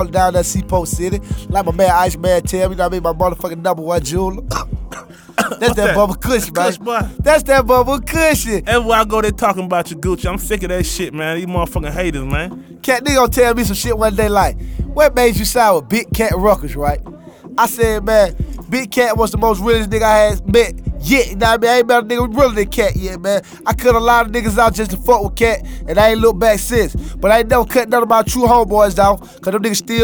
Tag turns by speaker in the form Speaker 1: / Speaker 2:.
Speaker 1: down at Seaport City. Like my man Iceman tell me, you know what I mean? My motherfucking number one jeweler. That's that Bubba Kush, man.
Speaker 2: Kush, boy.
Speaker 1: That's that Bubba Kush.
Speaker 2: Everywhere I go, they talking about your Gucci. I'm sick of that shit, man. These motherfucking haters, man.
Speaker 1: Cat nigga gonna tell me some shit one day like, what made you sign with Big Cat Ruckers, right? I said, man, Big Cat was the most realest nigga I had met yet. You know what I mean? I ain't met a nigga realer than Cat yet, man. I cut a lot of niggas out just to fuck with Cat, and I ain't looked back since. But I ain't never cut none of my true homeboys down, cause them niggas still